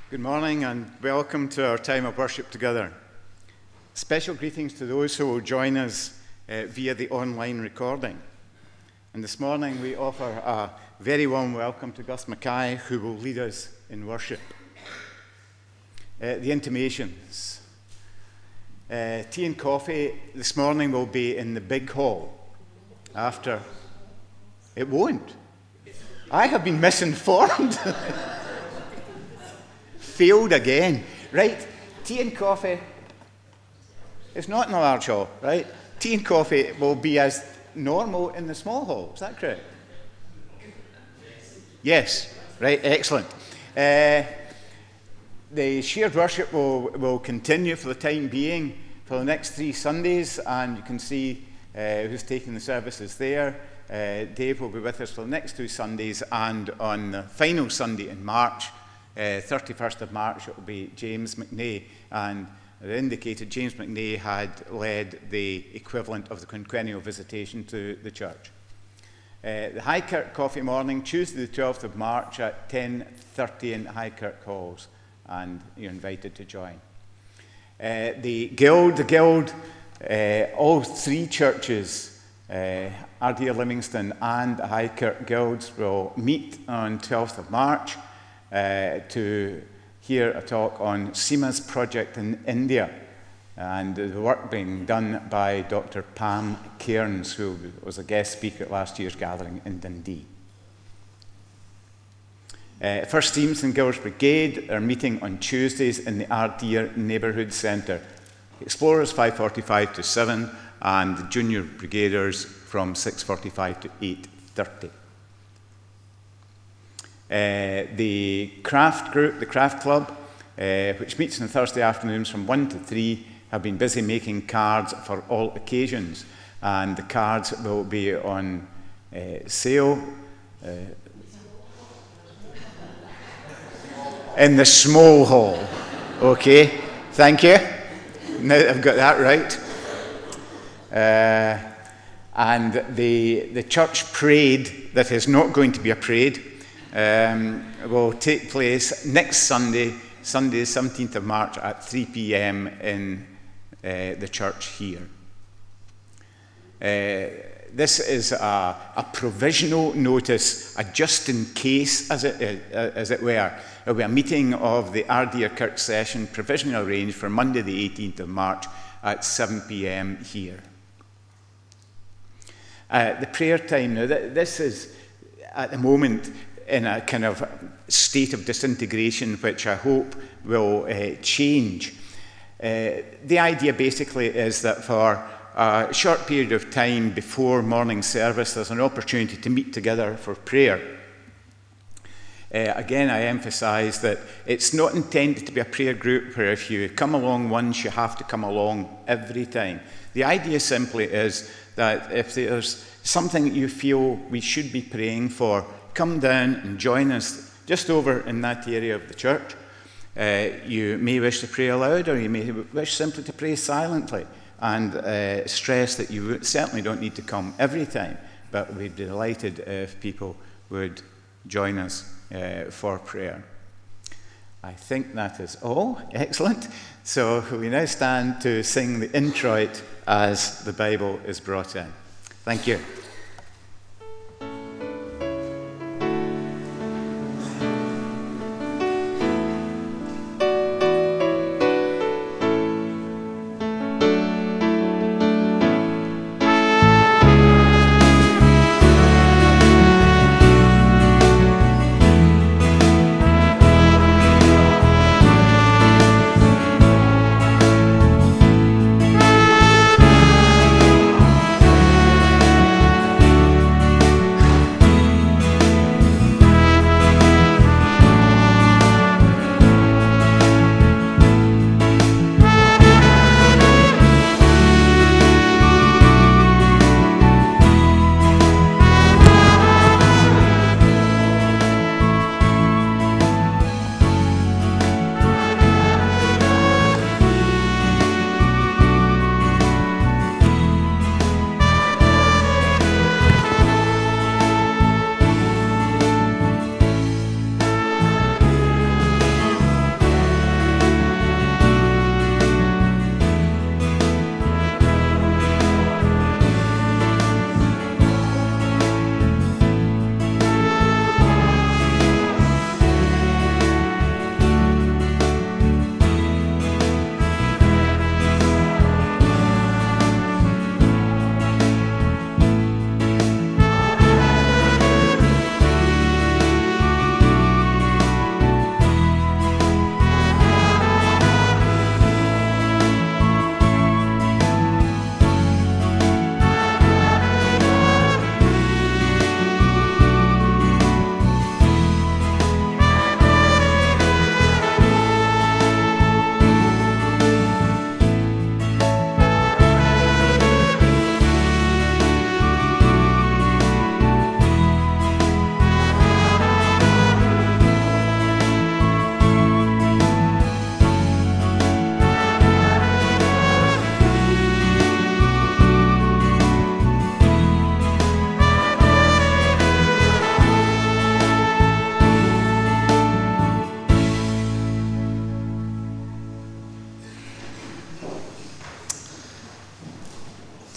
Good morning and welcome to our time of worship together. Special greetings to those who will join us via the online recording. And this morning we offer a very warm welcome to Gus Mackay, who will lead us in worship. The intimations. Tea and coffee this morning will be in the big hall after. It won't. I have been misinformed. Failed again. Right, tea and coffee. It's not in the large hall, right? Tea and coffee will be as normal in the small hall. Is that correct? Yes. Right, excellent. The shared worship will continue for the time being for the next 3 Sundays, and you can see who's taking the services there. Dave will be with us for the next 2 Sundays, and on the final Sunday in March, 31st of March, it will be James McNay, and as indicated, James McNay had led the equivalent of the quinquennial visitation to the church. The Highkirk Coffee Morning, Tuesday the 12th of March at 10:30 in Highkirk Halls, and you're invited to join. The Guild, all 3 churches, Ardea Livingston and the Highkirk Guilds, will meet on 12th of March to hear a talk on SEMA's project in India and the work being done by Dr. Pam Cairns, who was a guest speaker at last year's gathering in Dundee. First Teams and Guilds Brigade are meeting on Tuesdays in the Ardea Neighbourhood Centre. Explorers 5:45 to 7 and the Junior Brigaders from 6:45 to 8:30. The Craft Group, the Craft Club, which meets on Thursday afternoons from 1 to 3, have been busy making cards for all occasions, and the cards will be on sale in the small hall. Okay, thank you. Now that I've got that right. And the church parade, that is not going to be a parade, will take place next Sunday, the 17th of March at 3 p.m. in the church here. This is a provisional notice, a just in case, as it were. It will be a meeting of the Ardea Kirk session, provisionally arranged for Monday the 18th of March at 7 p.m. here. The prayer time, now this is at the moment in a kind of state of disintegration, which I hope will change. The idea basically is that for a short period of time before morning service, there's an opportunity to meet together for prayer. Again, I emphasise that it's not intended to be a prayer group where if you come along once, you have to come along every time. The idea simply is that if there's something that you feel we should be praying for, come down and join us just over in that area of the church. You may wish to pray aloud, or you may wish simply to pray silently, and stress that you certainly don't need to come every time, but we'd be delighted if people would join us for prayer. I think that is all. Excellent. So we now stand to sing the introit as the Bible is brought in. Thank you.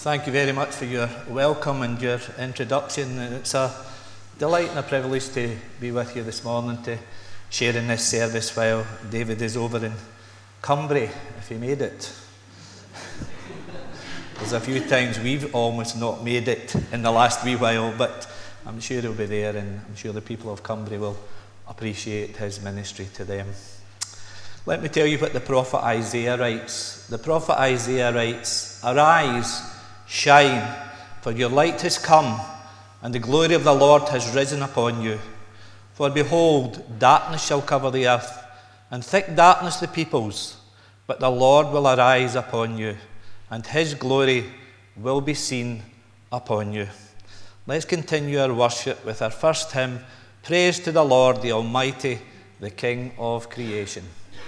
Thank you very much for your welcome and your introduction. It's a delight and a privilege to be with you this morning to share in this service while David is over in Cumbria, if he made it. There's a few times we've almost not made it in the last wee while, but I'm sure he'll be there, and I'm sure the people of Cumbria will appreciate his ministry to them. Let me tell you what the prophet Isaiah writes. The prophet Isaiah writes, "Arise, shine, for your light has come, and the glory of the Lord has risen upon you. For behold, darkness shall cover the earth, and thick darkness the peoples, but the Lord will arise upon you, and his glory will be seen upon you." Let's continue our worship with our first hymn, Praise to the Lord, the Almighty, the King of creation.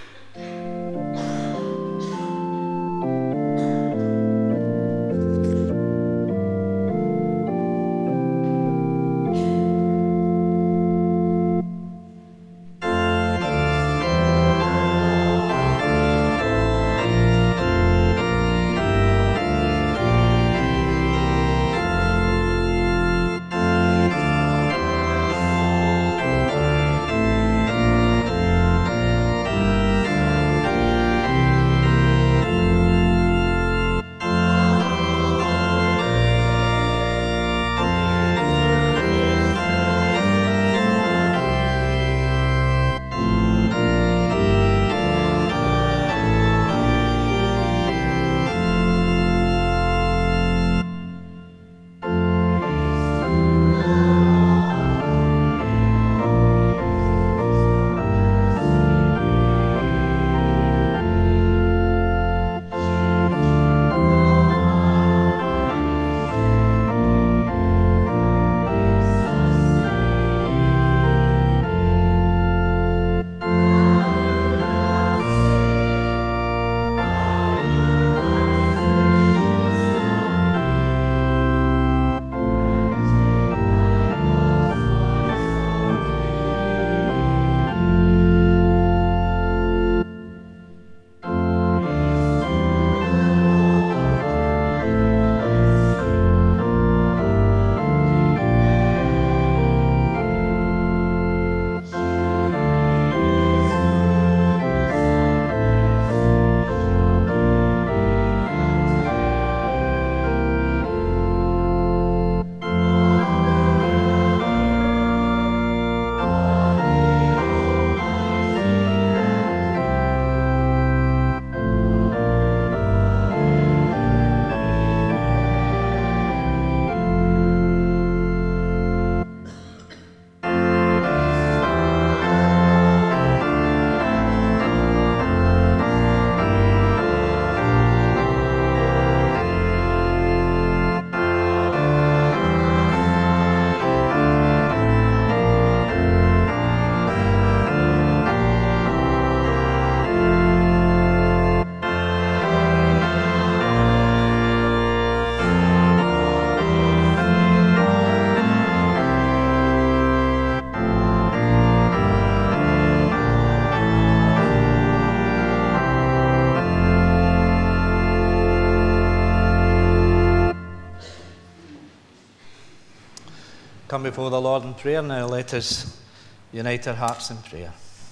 Come before the Lord in prayer now. Let us unite our hearts in prayer.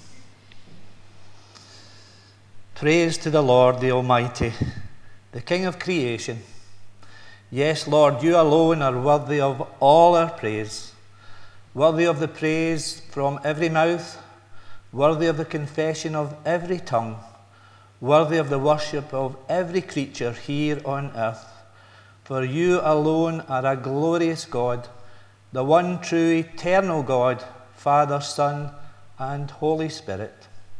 Praise to the Lord, the Almighty, the King of creation. Yes, Lord, you alone are worthy of all our praise, worthy of the praise from every mouth, worthy of the confession of every tongue, worthy of the worship of every creature here on earth. For you alone are a glorious God, the one true eternal God, Father, Son, and Holy Spirit.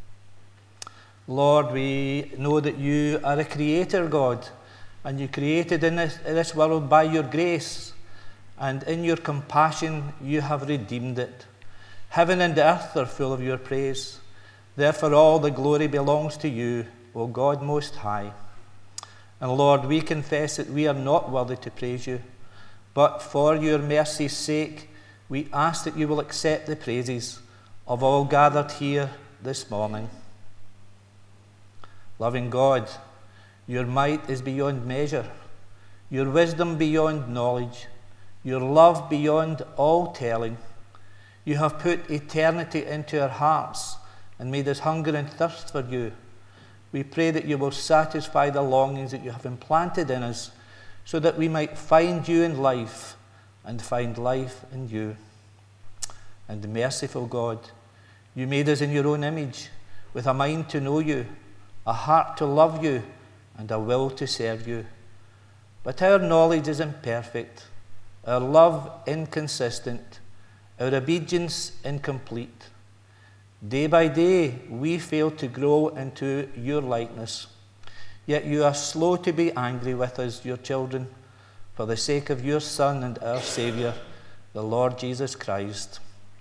Lord, we know that you are a creator God, and you created in this world by your grace, and in your compassion you have redeemed it. Heaven and earth are full of your praise. Therefore all the glory belongs to you, O God Most High. And Lord, we confess that we are not worthy to praise you, but for your mercy's sake, we ask that you will accept the praises of all gathered here this morning. Loving God, your might is beyond measure. your wisdom beyond knowledge, your love beyond all telling. You have put eternity into our hearts and made us hunger and thirst for you. We pray that you will satisfy the longings that you have implanted in us, so that we might find you in life and find life in you. And merciful God, you made us in your own image, with a mind to know you, a heart to love you, and a will to serve you. But our knowledge is imperfect, our love inconsistent, our obedience incomplete. Day by day, we fail to grow into your likeness. Yet you are slow to be angry with us, your children, for the sake of your Son and our Saviour, the Lord Jesus Christ.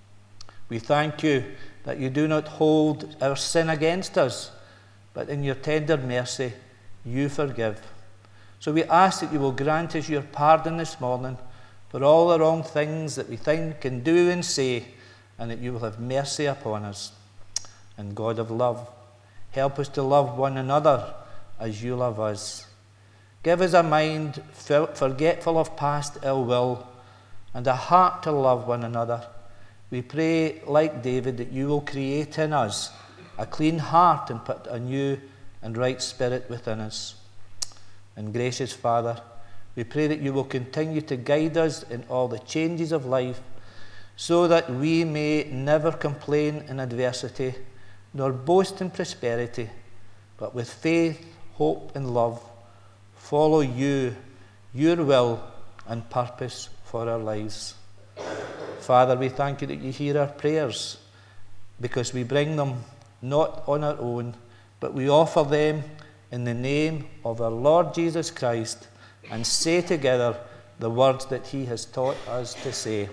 We thank you that you do not hold our sin against us, but in your tender mercy, you forgive. So we ask that you will grant us your pardon this morning for all the wrong things that we think and do and say, and that you will have mercy upon us. And God of love, help us to love one another as you love us. Give us a mind forgetful of past ill will and a heart to love one another. We pray, like David, that you will create in us a clean heart and put a new and right spirit within us. And gracious Father, we pray that you will continue to guide us in all the changes of life, so that we may never complain in adversity, nor boast in prosperity, but with faith, hope, and love, follow you, your will and purpose for our lives. Father, we thank you that you hear our prayers, because we bring them not on our own, but we offer them in the name of our Lord Jesus Christ, and say together the words that he has taught us to say.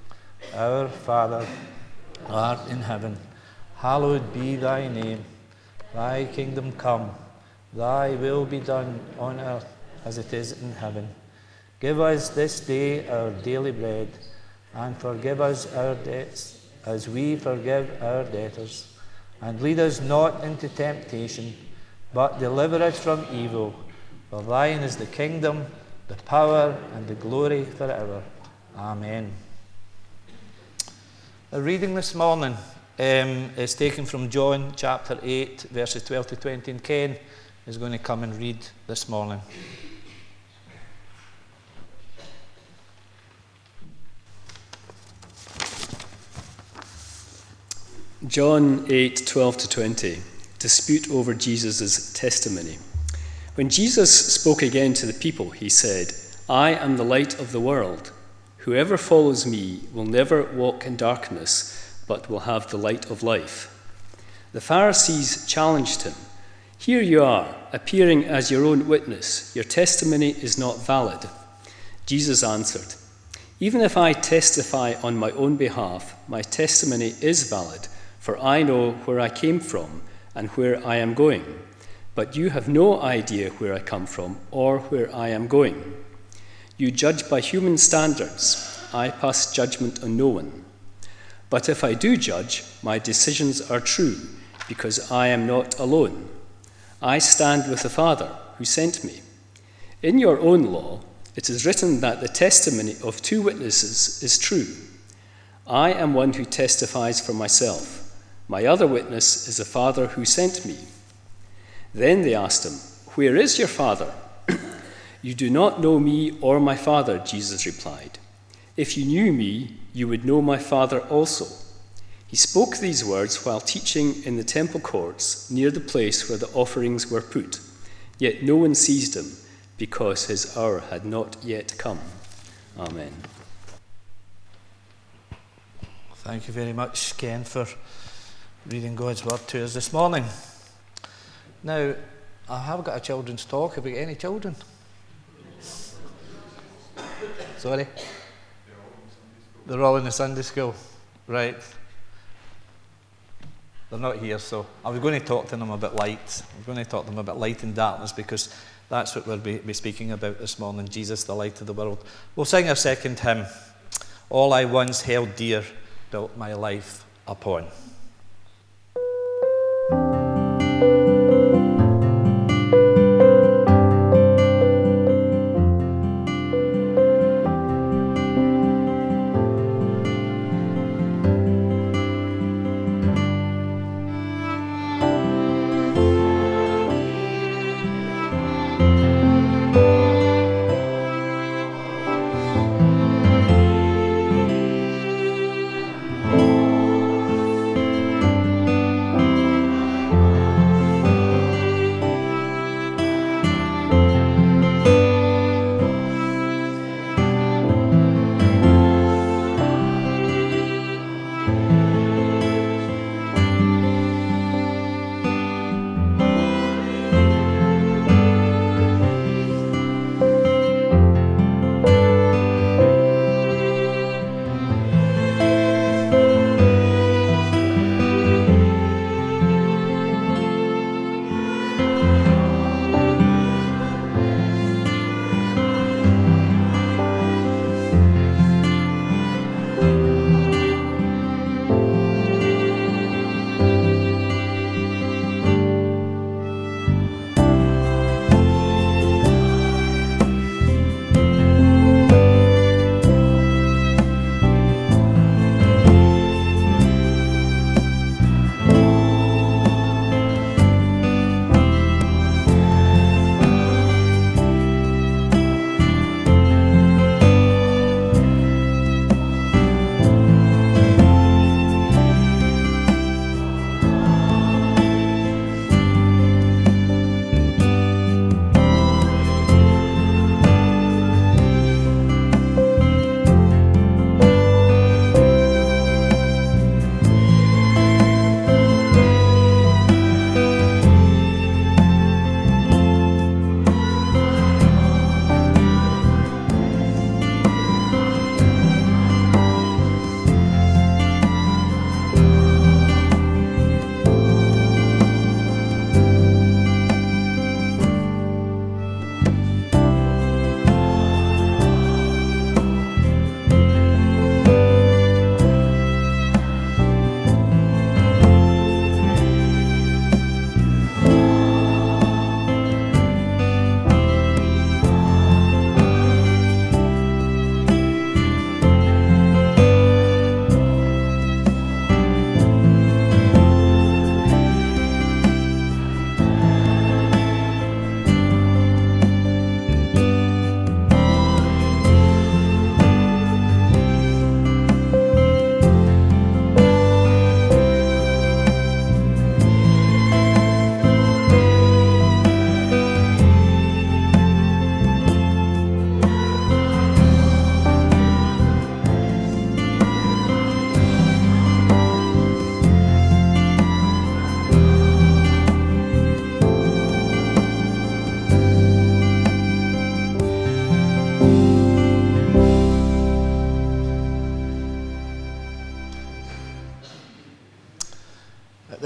Our Father, art in heaven, hallowed be thy name. Thy kingdom come, thy will be done on earth as it is in heaven. Give us this day our daily bread, and forgive us our debts as we forgive our debtors. And lead us not into temptation, but deliver us from evil. For thine is the kingdom, the power, and the glory forever. Amen. The reading this morning is taken from John chapter 8, verses 12 to 20, and Ken is going to come and read this morning. John 8:12 to 20, dispute over Jesus' testimony. When Jesus spoke again to the people, he said, I am the light of the world. Whoever follows me will never walk in darkness, but will have the light of life. The Pharisees challenged him. Here you are, appearing as your own witness. Your testimony is not valid. Jesus answered, even if I testify on my own behalf, my testimony is valid, for I know where I came from and where I am going. But you have no idea where I come from or where I am going. You judge by human standards. I pass judgment on no one. But if I do judge, my decisions are true, because I am not alone. I stand with the Father who sent me. In your own law, it is written that the testimony of two witnesses is true. I am one who testifies for myself. My other witness is the Father who sent me. Then they asked him, where is your Father? You do not know me or my Father, Jesus replied. If you knew me, you would know my Father also. He spoke these words while teaching in the temple courts near the place where the offerings were put. Yet no one seized him, because his hour had not yet come. Amen. Thank you very much, Ken, for reading God's word to us this morning. Now, I have got a children's talk. Have we got any children? Sorry? They're all in the Sunday school. Right. They're not here, so I was going to talk to them a bit light. I'm going to talk to them a bit light in darkness, because that's what we'll be speaking about this morning, Jesus, the light of the world. We'll sing our second hymn, All I Once Held Dear, Built My Life Upon.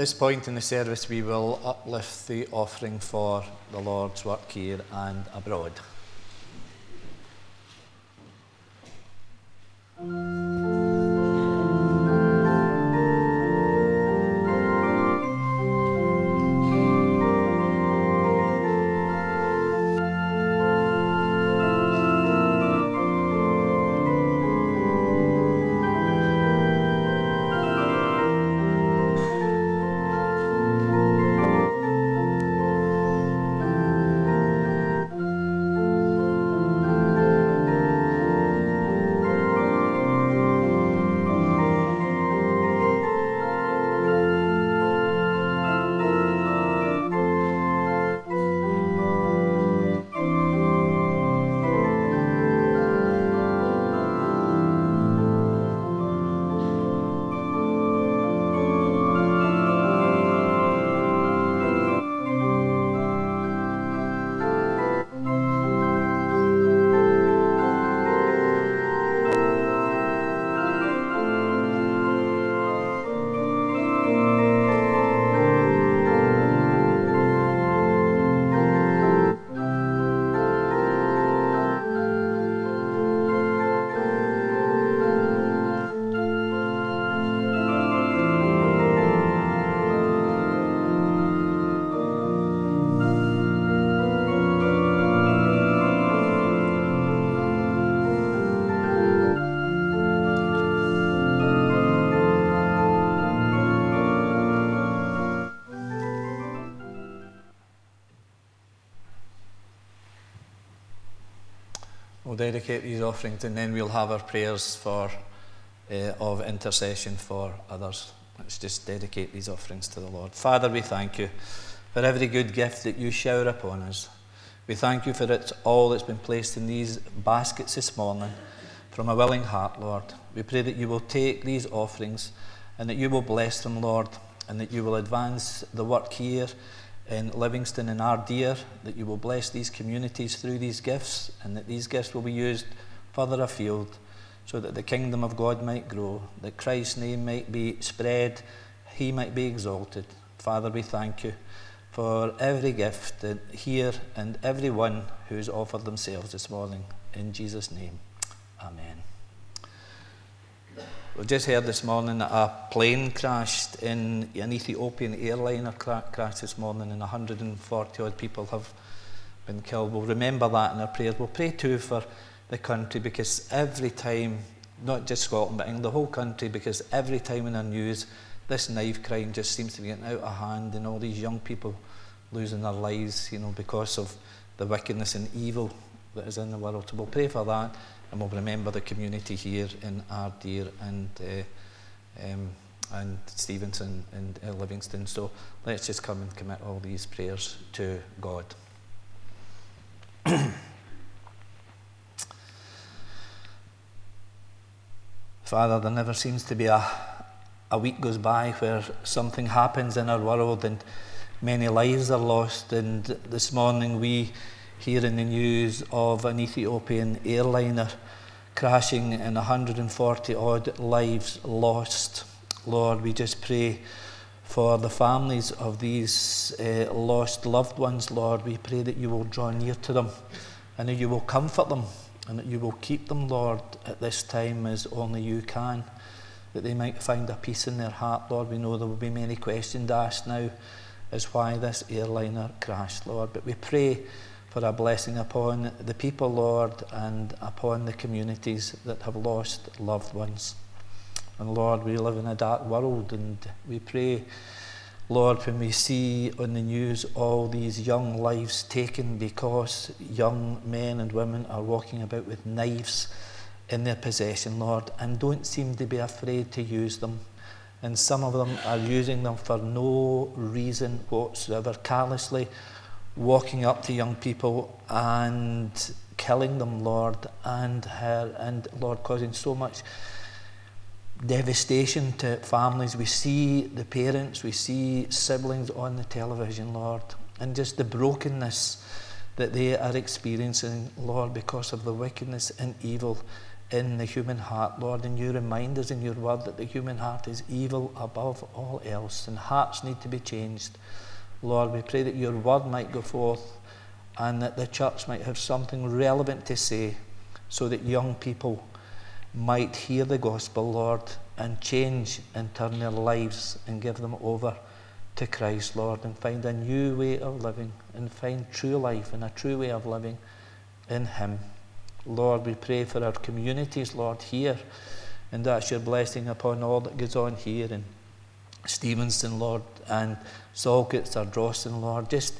this point in the service, we will uplift the offering for the Lord's work here and abroad. We'll dedicate these offerings and then we'll have our prayers of intercession for others. Let's just dedicate these offerings to the Lord. Father, we thank you for every good gift that you shower upon us. We thank you for all that's been placed in these baskets this morning from a willing heart, Lord. We pray that you will take these offerings and that you will bless them, Lord, and that you will advance the work here in Livingston and Ardere, that you will bless these communities through these gifts, and that these gifts will be used further afield so that the kingdom of God might grow, that Christ's name might be spread, he might be exalted. Father, we thank you for every gift here and everyone who has offered themselves this morning. In Jesus' name, amen. We've just heard this morning that a plane crashed in an Ethiopian airliner crashed this morning, and 140 odd people have been killed. We'll remember that in our prayers. We'll pray too for the country, because every time, not just Scotland, but in the whole country, because every time in our news, this knife crime just seems to be getting out of hand, and all these young people losing their lives, because of the wickedness and evil that is in the world. So we'll pray for that. And we'll remember the community here in Ardere and Stevenson and Livingston. So let's just come and commit all these prayers to God. Father, there never seems to be a week goes by where something happens in our world and many lives are lost. And this morning we hear in the news of an Ethiopian airliner crashing and 140 odd lives lost. Lord, we just pray for the families of these lost loved ones, Lord. We pray that you will draw near to them and that you will comfort them and that you will keep them, Lord, at this time as only you can, that they might find a peace in their heart, Lord. We know there will be many questions asked now as why this airliner crashed, Lord, but we pray for a blessing upon the people, Lord, and upon the communities that have lost loved ones. And Lord, we live in a dark world, and we pray, Lord, when we see on the news all these young lives taken because young men and women are walking about with knives in their possession, Lord, and don't seem to be afraid to use them. And some of them are using them for no reason whatsoever, callously walking up to young people and killing them, Lord, and Lord, causing so much devastation to families. We see the parents, we see siblings on the television, Lord, and just the brokenness that they are experiencing, Lord, because of the wickedness and evil in the human heart, Lord, and you remind us in your word that the human heart is evil above all else, and hearts need to be changed. Lord, we pray that your word might go forth and that the church might have something relevant to say so that young people might hear the gospel, Lord, and change and turn their lives and give them over to Christ, Lord, and find a new way of living and find true life and a true way of living in him. Lord, we pray for our communities, Lord, here, and that's your blessing upon all that goes on here in Stevenston, Lord, and Saltcoats or Drossen, Lord, just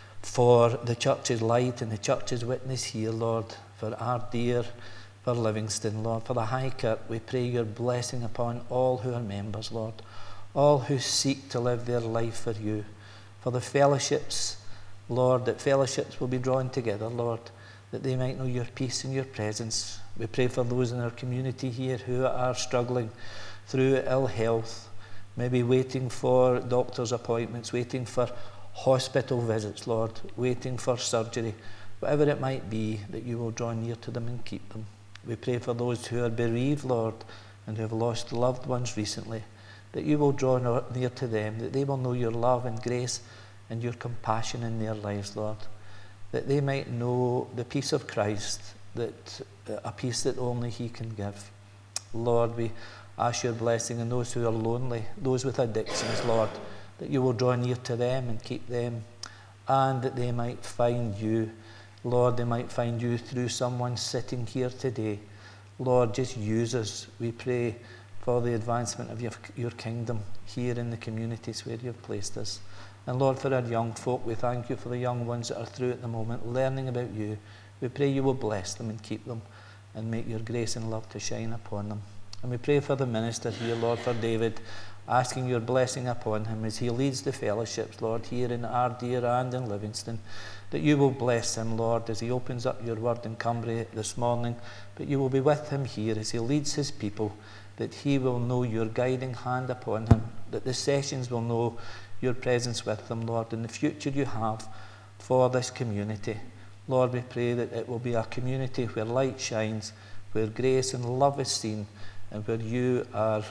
for the church's light and the church's witness here, Lord, for Ardere, for Livingston, Lord, for the High Kirk. We pray your blessing upon all who are members, Lord, all who seek to live their life for you, for the fellowships, Lord, that fellowships will be drawn together, Lord, that they might know your peace and your presence. We pray for those in our community here who are struggling through ill health, maybe waiting for doctor's appointments, waiting for hospital visits, Lord, waiting for surgery, whatever it might be, that you will draw near to them and keep them. We pray for those who are bereaved, Lord, and who have lost loved ones recently, that you will draw near to them, that they will know your love and grace and your compassion in their lives, Lord, that they might know the peace of Christ, that a peace that only he can give. Lord, we ask your blessing on those who are lonely, those with addictions, Lord, that you will draw near to them and keep them, and that they might find you. Lord, they might find you through someone sitting here today. Lord, just use us. We pray for the advancement of your kingdom here in the communities where you've placed us. And Lord, for our young folk, we thank you for the young ones that are through at the moment, learning about you. We pray you will bless them and keep them and make your grace and love to shine upon them. And we pray for the minister here, Lord, for David, asking your blessing upon him as he leads the fellowships, Lord, here in Ardere and in Livingston, that you will bless him, Lord, as he opens up your word in Cumbria this morning, but you will be with him here as he leads his people, that he will know your guiding hand upon him, that the sessions will know your presence with them, Lord, in the future you have for this community. Lord, we pray that it will be a community where light shines, where grace and love is seen, and where you are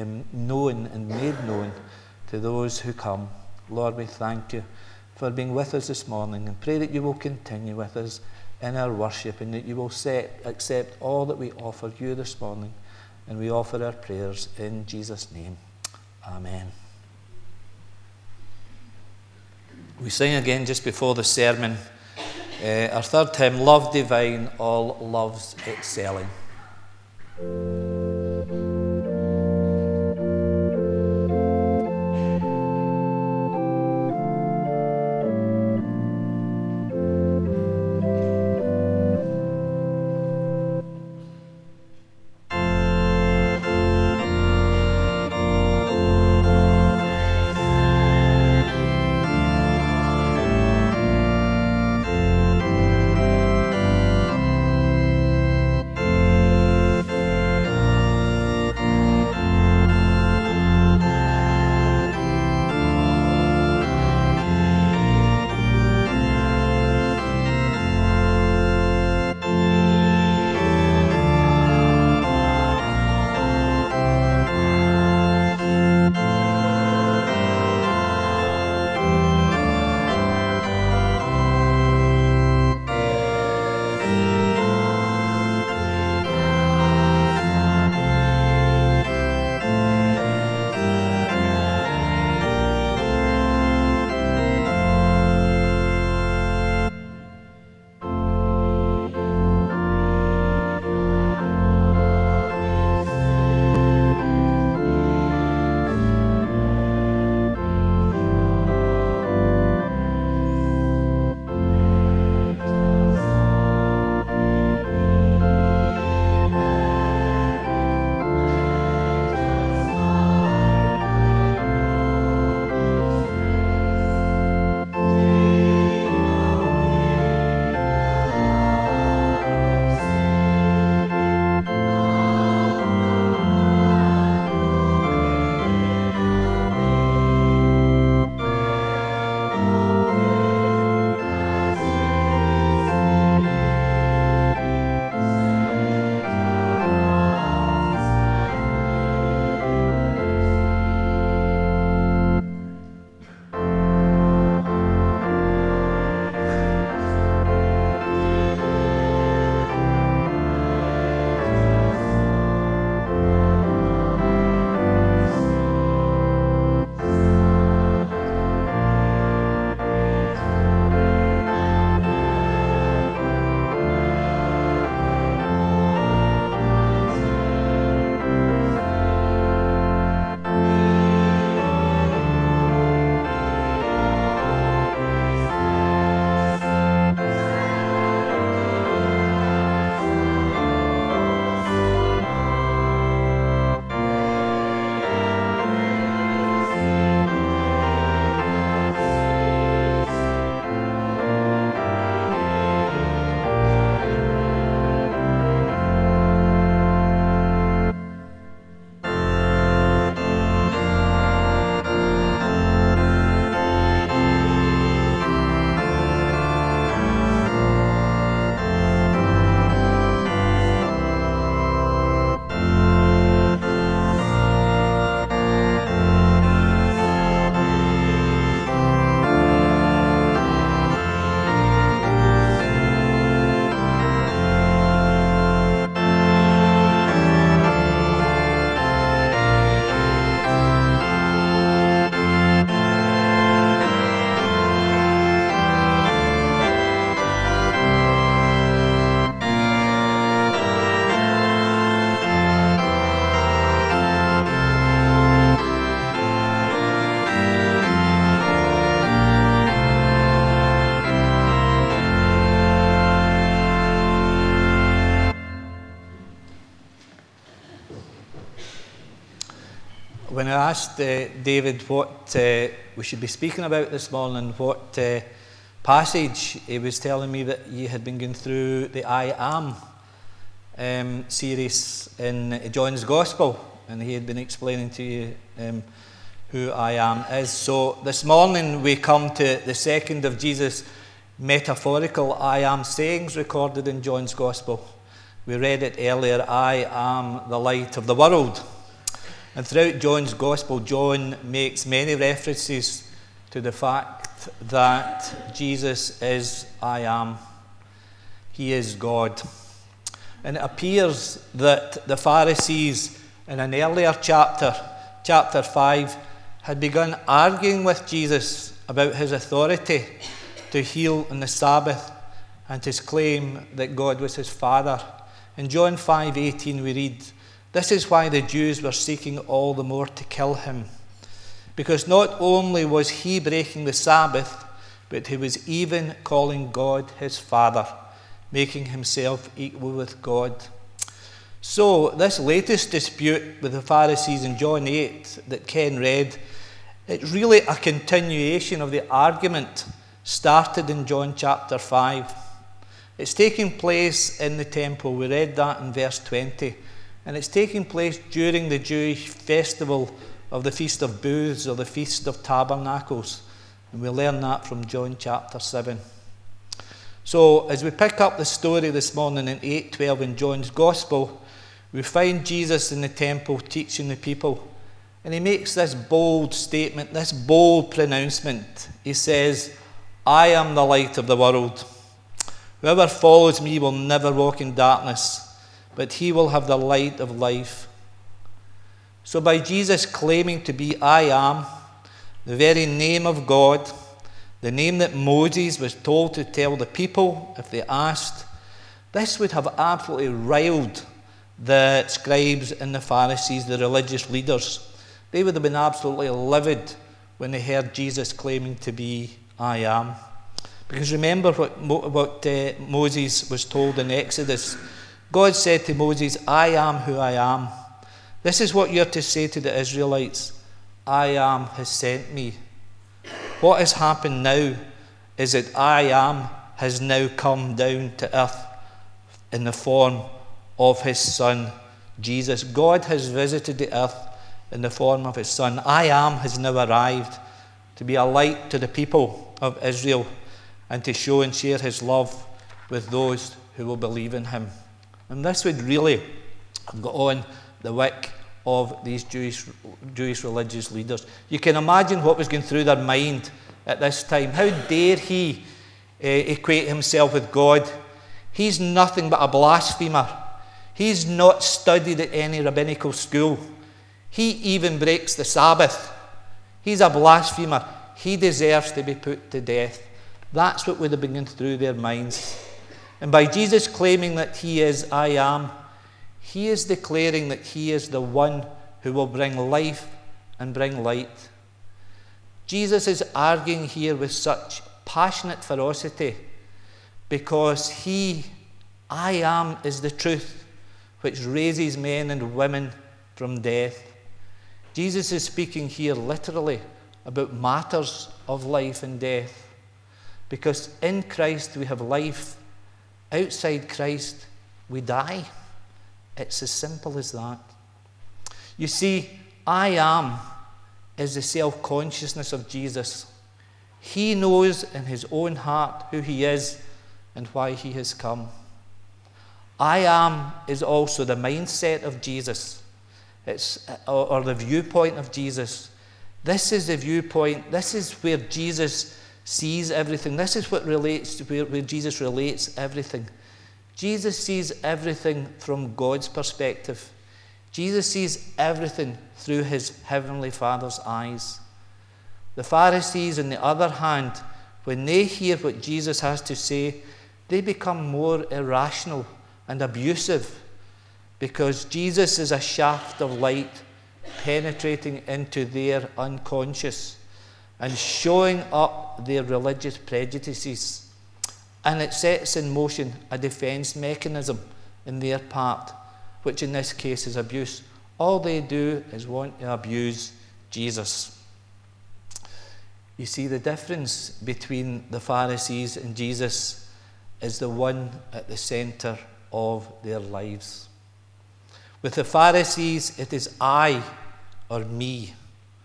known and made known to those who come. Lord, we thank you for being with us this morning, and pray that you will continue with us in our worship, and that you will accept all that we offer you this morning. And we offer our prayers in Jesus' name. Amen. We sing again just before the sermon our third hymn, Love Divine, All Loves Excelling. when I asked David what we should be speaking about this morning, what passage, he was telling me that you had been going through the I Am series in John's Gospel, and he had been explaining to you who I am is. So this morning we come to the second of Jesus' metaphorical I am sayings recorded in John's Gospel. We read it earlier, I am the light of the world. And throughout John's Gospel, John makes many references to the fact that Jesus is I am. He is God. And it appears that the Pharisees in an earlier chapter, chapter 5, had begun arguing with Jesus about his authority to heal on the Sabbath and his claim that God was his Father. In John 5:18 we read, "This is why the Jews were seeking all the more to kill him, because not only was he breaking the Sabbath, but he was even calling God his Father, making himself equal with God." So this latest dispute with the Pharisees in John 8 that Ken read, it's really a continuation of the argument started in John chapter 5. It's taking place in the temple. We read that in verse 20. And it's taking place during the Jewish festival of the Feast of Booths, or the Feast of Tabernacles. And we learn that from John chapter 7. So as we pick up the story this morning in 8:12 in John's Gospel, we find Jesus in the temple teaching the people. And he makes this bold statement, this bold pronouncement. He says, I am the light of the world. Whoever follows me will never walk in darkness, but he will have the light of life. So by Jesus claiming to be I am, the very name of God, the name that Moses was told to tell the people if they asked, this would have absolutely riled the scribes and the Pharisees, the religious leaders. They would have been absolutely livid when they heard Jesus claiming to be I am. Because remember what Moses was told in Exodus. God said to Moses, I am who I am. This is what you're to say to the Israelites. I am has sent me. What has happened now is that I am has now come down to earth in the form of his Son, Jesus. God has visited the earth in the form of his Son. I am has now arrived to be a light to the people of Israel and to show and share his love with those who will believe in him. And this would really have got on the wick of these Jewish religious leaders. You can imagine what was going through their mind at this time. How dare he equate himself with God? He's nothing but a blasphemer. He's not studied at any rabbinical school. He even breaks the Sabbath. He's a blasphemer. He deserves to be put to death. That's what would have been going through their minds. And by Jesus claiming that he is I am, he is declaring that he is the one who will bring life and bring light. Jesus is arguing here with such passionate ferocity because he, I am, is the truth which raises men and women from death. Jesus is speaking here literally about matters of life and death, because in Christ we have life. Outside Christ we die. It's as simple as that. You see, I am is the self-consciousness of Jesus. He knows in his own heart who he is and why he has come. I am is also the mindset of Jesus. It's or the viewpoint of Jesus. This is the viewpoint. This is where Jesus sees everything. This is what relates to where Jesus relates everything. Jesus sees everything from God's perspective. Jesus sees everything through his heavenly Father's eyes. The Pharisees, on the other hand, when they hear what Jesus has to say, they become more irrational and abusive, because Jesus is a shaft of light penetrating into their unconscious and showing up their religious prejudices. And it sets in motion a defense mechanism in their part, which in this case is abuse All they do is want to abuse Jesus. You see, the difference between the Pharisees and Jesus is the one at the centre of their lives. With the Pharisees, it is I or me.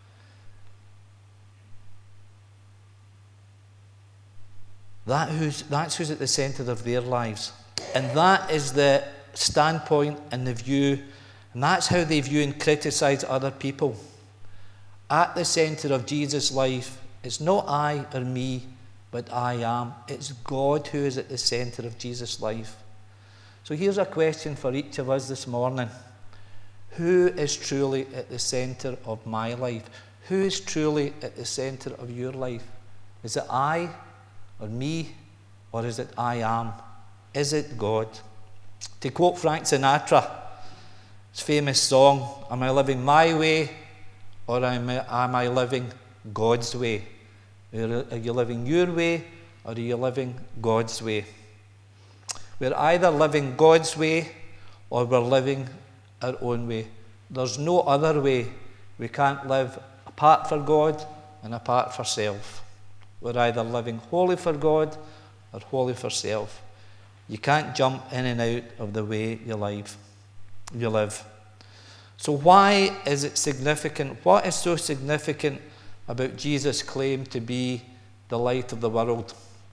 That's who's at the centre of their lives. And that is the standpoint and the view, and that's how they view and criticise other people. At the centre of Jesus' life, it's not I or me, but I am. It's God who is at the centre of Jesus' life. So here's a question for each of us this morning. Who is truly at the centre of my life? Who is truly at the centre of your life? Is it I or me, or is it I am? Is it God? To quote Frank Sinatra, his famous song, am I living my way, or am I living God's way? Are you living your way, or are you living God's way? We're either living God's way, or we're living our own way. There's no other way. We can't live apart for God and apart for self. We're either living wholly for God or wholly for self. You can't jump in and out of the way you live. So why is it significant? What is so significant about Jesus' claim to be the light of the world?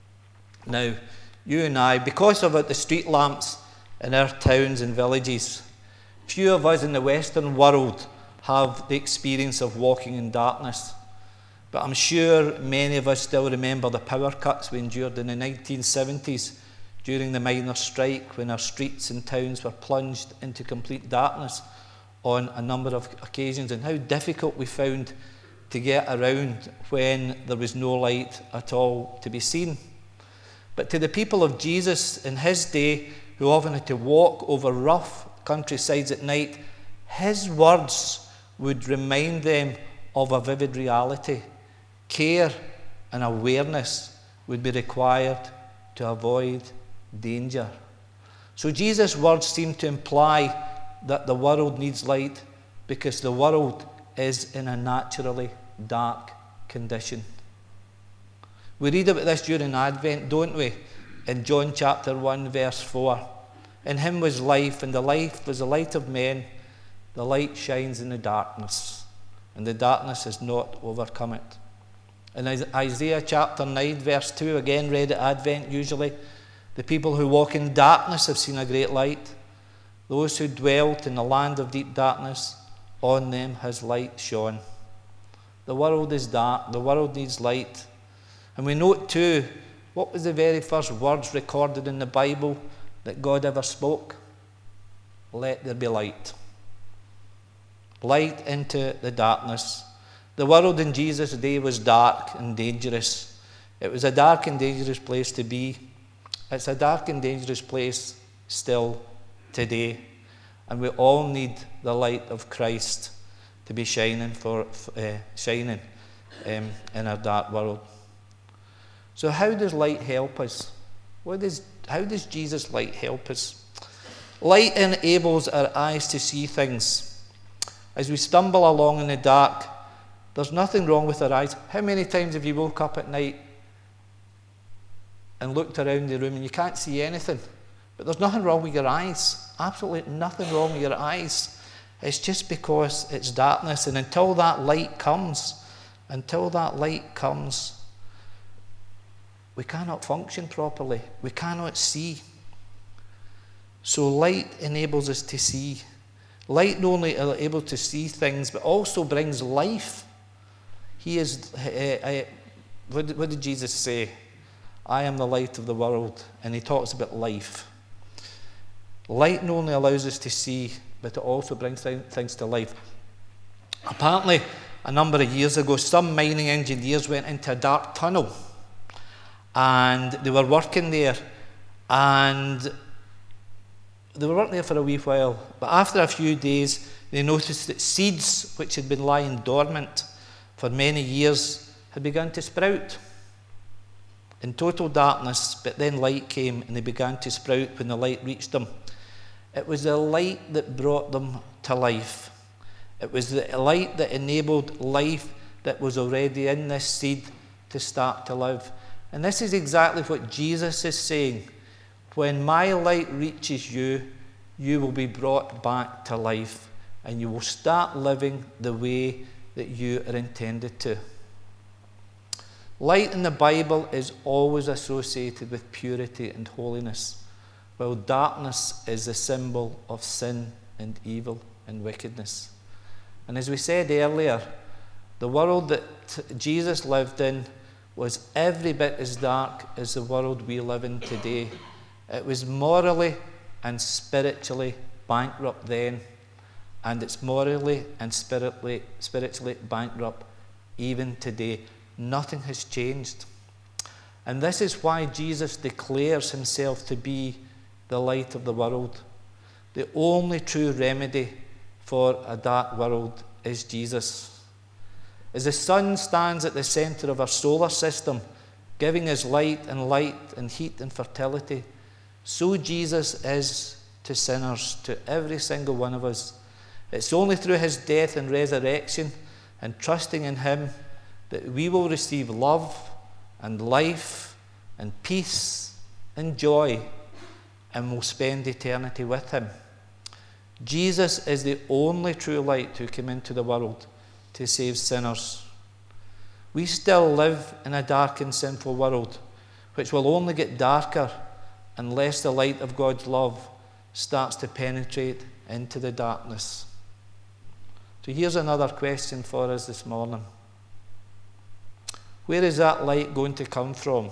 Now, you and I, because of the street lamps in our towns and villages, few of us in the Western world have the experience of walking in darkness. But I'm sure many of us still remember the power cuts we endured in the 1970s during the miners' strike, when our streets and towns were plunged into complete darkness on a number of occasions, and how difficult we found to get around when there was no light at all to be seen. But to the people of Jesus in his day, who often had to walk over rough countrysides at night, his words would remind them of a vivid reality. Care and awareness would be required to avoid danger. So Jesus' words seem to imply that the world needs light because the world is in a naturally dark condition. We read about this during Advent, don't we? In John chapter 1, verse 4. In him was life, and the life was the light of men. The light shines in the darkness, and the darkness has not overcome it. In Isaiah chapter 9, verse 2, again read at Advent usually, the people who walk in darkness have seen a great light. Those who dwelt in the land of deep darkness, on them has light shone. The world is dark, the world needs light. And we note too, what was the very first words recorded in the Bible that God ever spoke? Let there be light. Light into the darkness. The world in Jesus' day was dark and dangerous. It was a dark and dangerous place to be. It's a dark and dangerous place still today. And we all need the light of Christ to be shining in our dark world. So how does light help us? How does Jesus' light help us? Light enables our eyes to see things. As we stumble along in the dark, there's nothing wrong with our eyes. How many times have you woke up at night and looked around the room and you can't see anything? But there's nothing wrong with your eyes. Absolutely nothing wrong with your eyes. It's just because it's darkness. And until that light comes, we cannot function properly. We cannot see. So light enables us to see. Light not only is able to see things, but also brings life. He is, what did Jesus say? I am the light of the world. And he talks about life. Light not only allows us to see, but it also brings things to life. Apparently, a number of years ago, some mining engineers went into a dark tunnel. And they were working there. And they were working there for a wee while. But after a few days, they noticed that seeds which had been lying dormant for many years had begun to sprout. In total darkness, but then light came and they began to sprout when the light reached them. It was the light that brought them to life. It was the light that enabled life that was already in this seed to start to live. And this is exactly what Jesus is saying. When my light reaches you, you will be brought back to life, and you will start living the way that you are intended to. Light in the Bible is always associated with purity and holiness, while darkness is the symbol of sin and evil and wickedness. And as we said earlier, the world that Jesus lived in was every bit as dark as the world we live in today. It was morally and spiritually bankrupt then, and it's morally and spiritually bankrupt even today. Nothing has changed. And this is why Jesus declares himself to be the light of the world. The only true remedy for a dark world is Jesus. As the sun stands at the centre of our solar system, giving us light and heat and fertility, so Jesus is to sinners, to every single one of us. It's only through his death and resurrection and trusting in him that we will receive love and life and peace and joy, and will spend eternity with him. Jesus is the only true light who came into the world to save sinners. We still live in a dark and sinful world, which will only get darker unless the light of God's love starts to penetrate into the darkness. So here's another question for us this morning. Where is that light going to come from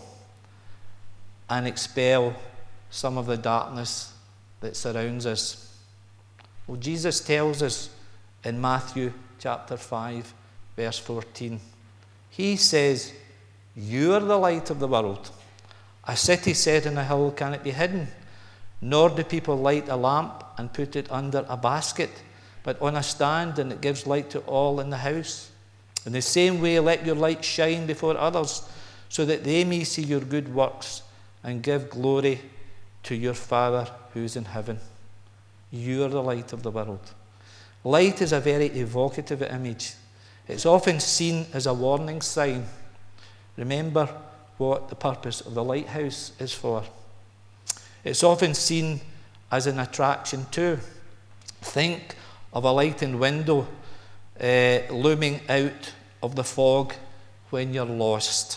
and expel some of the darkness that surrounds us? Well, Jesus tells us in Matthew chapter 5, verse 14. He says, "You are the light of the world. A city set on a hill cannot be hidden, nor do people light a lamp and put it under a basket, but on a stand, and it gives light to all in the house. In the same way, let your light shine before others, so that they may see your good works and give glory to your Father who is in heaven." You are the light of the world. Light is a very evocative image. It's often seen as a warning sign. Remember what the purpose of the lighthouse is for. It's often seen as an attraction too. Think of a lighted window looming out of the fog when you're lost.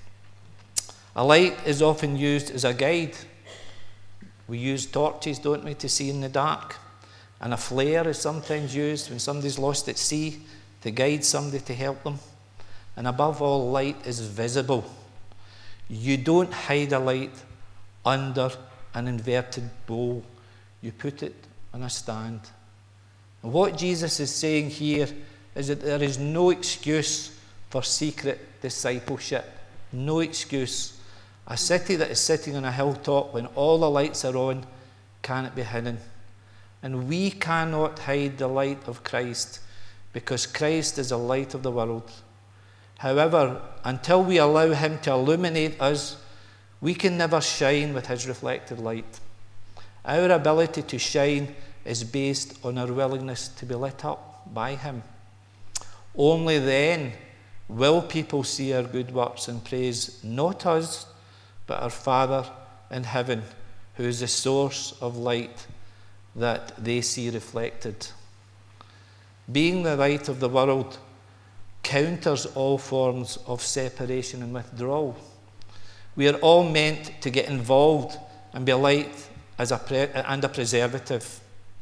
A light is often used as a guide. We use torches, don't we, to see in the dark. And a flare is sometimes used when somebody's lost at sea to guide somebody to help them. And above all, light is visible. You don't hide a light under an inverted bowl. You put it on a stand. And what Jesus is saying here is that there is no excuse for secret discipleship. No excuse. A city that is sitting on a hilltop when all the lights are on cannot be hidden. And we cannot hide the light of Christ, because Christ is the light of the world. However, until we allow him to illuminate us, we can never shine with his reflected light. Our ability to shine is based on our willingness to be lit up by him. Only then will people see our good works and praise not us, but our Father in heaven, who is the source of light that they see reflected. Being the light of the world counters all forms of separation and withdrawal. We are all meant to get involved and be a light and a preservative.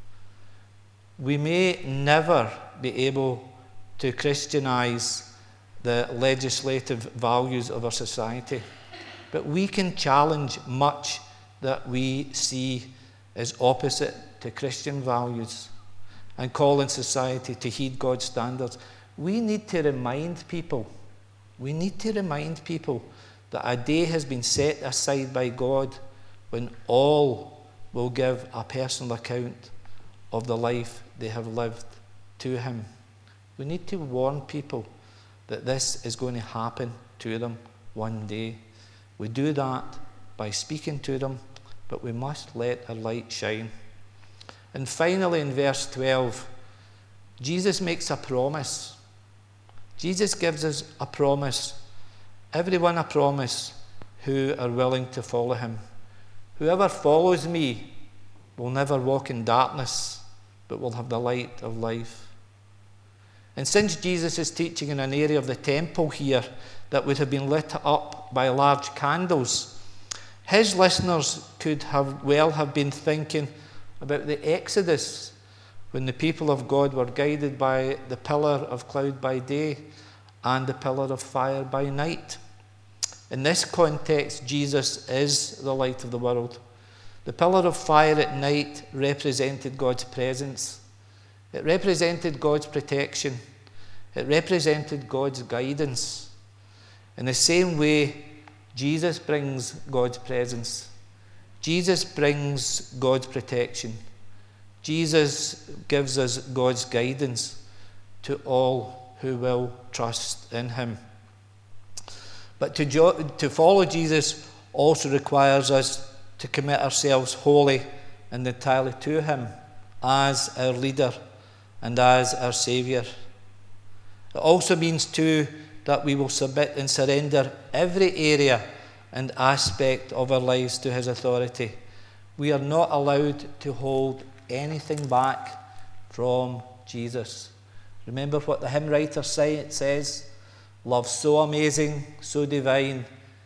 We may never be able to Christianize the legislative values of our society, but we can challenge much that we see as opposite to Christian values and call in society to heed God's standards. We need to remind people that a day has been set aside by God when all will give a personal account of the life they have lived to him. We need to warn people that this is going to happen to them one day. We do that by speaking to them, but we must let our light shine. And finally, in verse 12, Jesus makes a promise. Jesus gives us a promise. Everyone a promise who are willing to follow him. Whoever follows me will never walk in darkness, but will have the light of life. And since Jesus is teaching in an area of the temple here that would have been lit up by large candles, his listeners could have been thinking about the Exodus, when the people of God were guided by the pillar of cloud by day and the pillar of fire by night. In this context, Jesus is the light of the world. The pillar of fire at night represented God's presence. It represented God's protection. It represented God's guidance. In the same way, Jesus brings God's presence. Jesus brings God's protection. Jesus gives us God's guidance to all who will trust in him. But to follow Jesus also requires us to commit ourselves wholly and entirely to him as our leader and as our Saviour. It also means too that we will submit and surrender every area and aspect of our lives to his authority. We are not allowed to hold anything back from Jesus. Remember what the hymn writer says, love so amazing, so divine,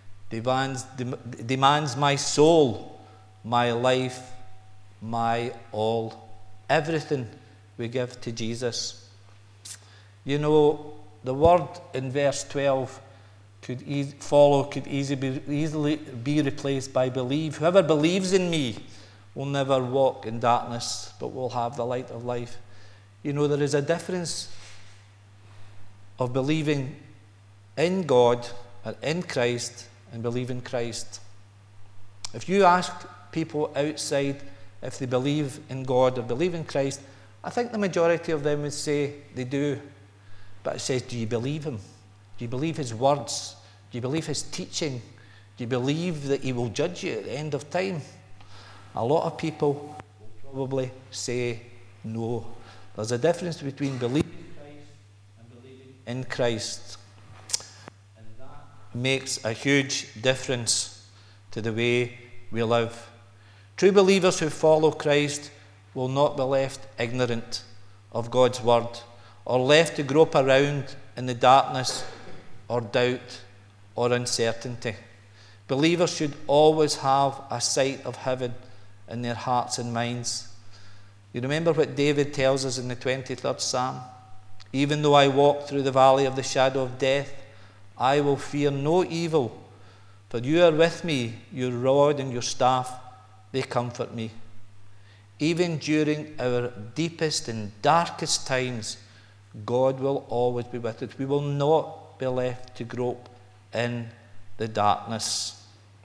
demands my soul, my life, my all. Everything we give to Jesus. You know, the word in verse 12 could easily be replaced by believe. Whoever believes in me will never walk in darkness, but will have the light of life. You know, there is a difference of believing in God or in Christ and believing Christ. If you ask people outside if they believe in God or believe in Christ, I think the majority of them would say they do. But it says, do you believe him? Do you believe his words? Do you believe his teaching? Do you believe that he will judge you at the end of time? A lot of people will probably say no. There's a difference between believing in Christ and believing in Christ. And that makes a huge difference to the way we live. True believers who follow Christ will not be left ignorant of God's word or left to grope around in the darkness or doubt or uncertainty. Believers should always have a sight of heaven in their hearts and minds. You remember what David tells us in the 23rd Psalm? Even though I walk through the valley of the shadow of death, I will fear no evil, for you are with me, your rod and your staff, they comfort me. Even during our deepest and darkest times, God will always be with us. We will not be left to grope in the darkness.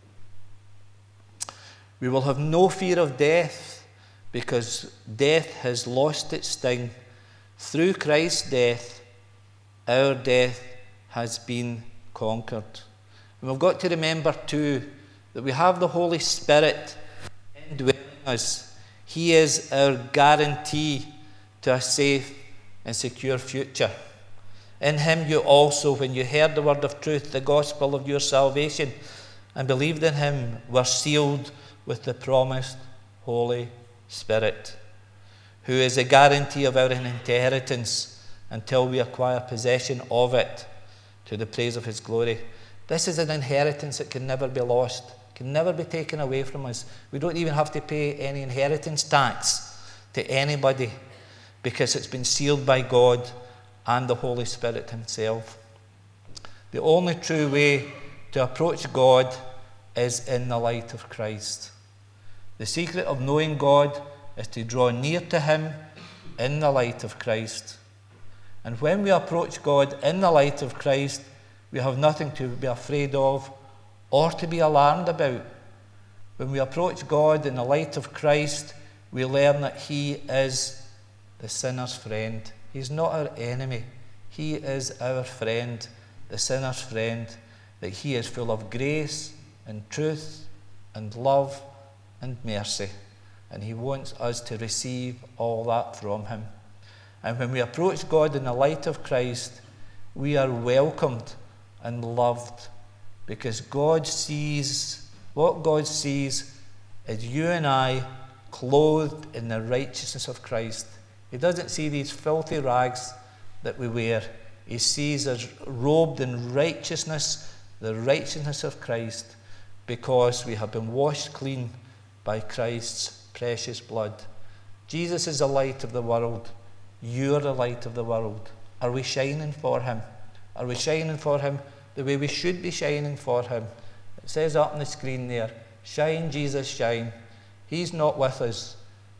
We will have no fear of death because death has lost its sting. Through Christ's death, our death has been conquered. And we've got to remember too that we have the Holy Spirit indwelling us. He is our guarantee to a safe and secure future. In him you also, when you heard the word of truth, the gospel of your salvation, and believed in him, were sealed with the promised Holy Spirit, who is a guarantee of our inheritance until we acquire possession of it to the praise of his glory. This is an inheritance that can never be lost, can never be taken away from us. We don't even have to pay any inheritance tax to anybody because it's been sealed by God and the Holy Spirit himself. The only true way to approach God is in the light of Christ. The secret of knowing God is to draw near to him in the light of Christ. And when we approach God in the light of Christ, we have nothing to be afraid of or to be alarmed about. When we approach God in the light of Christ, we learn that he is the sinner's friend. He's not our enemy. He is our friend, the sinner's friend, that he is full of grace and truth and love and mercy. And he wants us to receive all that from him. And when we approach God in the light of Christ, we are welcomed and loved, because God sees, what God sees is you and I clothed in the righteousness of Christ. He doesn't see these filthy rags that we wear. He sees us robed in righteousness, the righteousness of Christ, because we have been washed clean by Christ's precious blood. Jesus is the light of the world. You're the light of the world. Are we shining for him? Are we shining for him the way we should be shining for him? It says up on the screen there, shine, Jesus, shine. He's not with us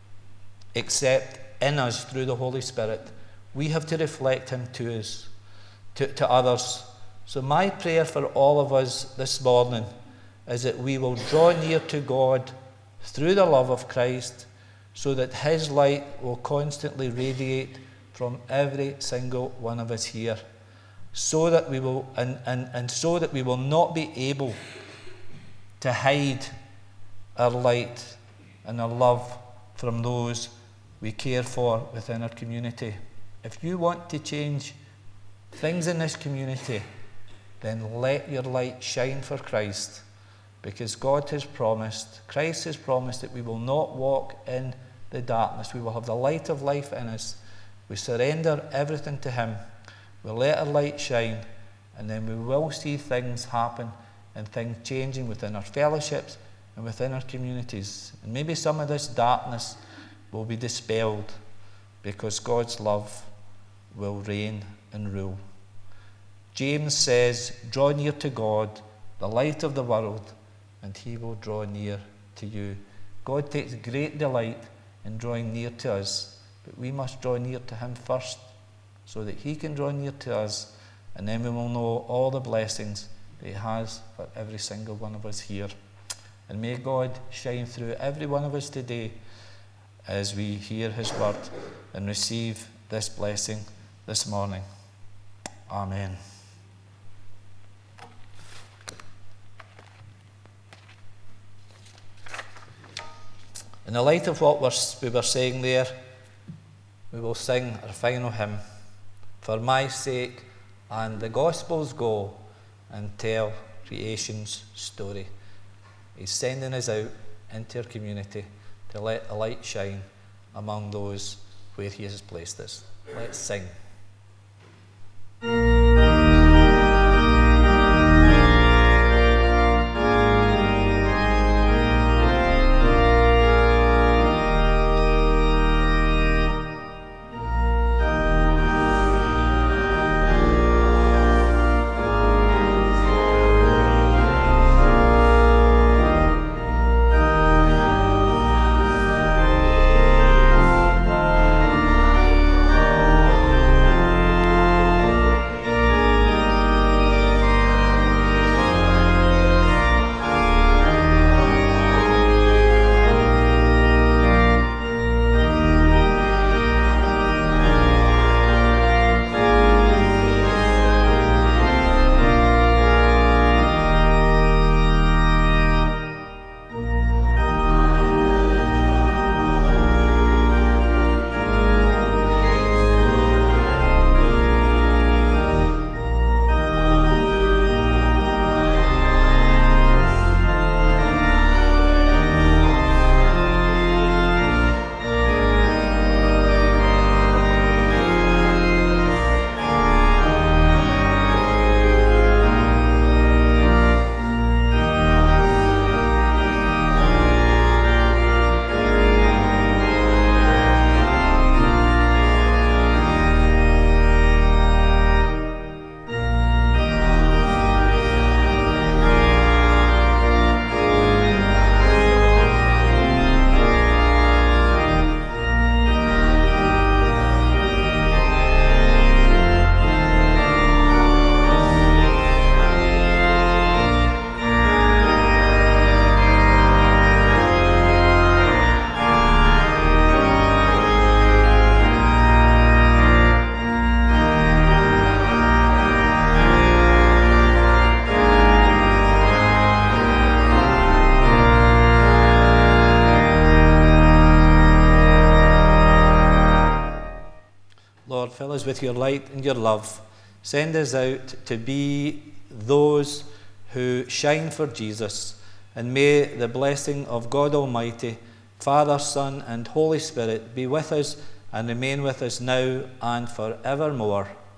except in us through the Holy Spirit. We have to reflect him to us, to others. So my prayer for all of us this morning is that we will draw near to God through the love of Christ, so that his light will constantly radiate from every single one of us here, so that we will and so that we will not be able to hide our light and our love from those we care for within our community. If you want to change things in this community, then let your light shine for Christ, because God has promised, Christ has promised, that we will not walk in the darkness. We will have the light of life in us. We surrender everything to him. We'll let our light shine, and then we will see things happen and things changing within our fellowships and within our communities. And maybe some of this darkness will be dispelled, because God's love will reign and rule. James says, draw near to God, the light of the world, and he will draw near to you. God takes great delight in drawing near to us, but we must draw near to him first, so that he can draw near to us, and then we will know all the blessings that he has for every single one of us here. And may God shine through every one of us today as we hear his word and receive this blessing this morning. Amen. In the light of what we were saying there, we will sing our final hymn, For My Sake, and the Gospels go and tell creation's story. He's sending us out into our community to let the light shine among those where he has placed us. Let's sing. Lord, fill us with your light and your love. Send us out to be those who shine for Jesus. And may the blessing of God Almighty, Father, Son, and Holy Spirit be with us and remain with us now and forevermore.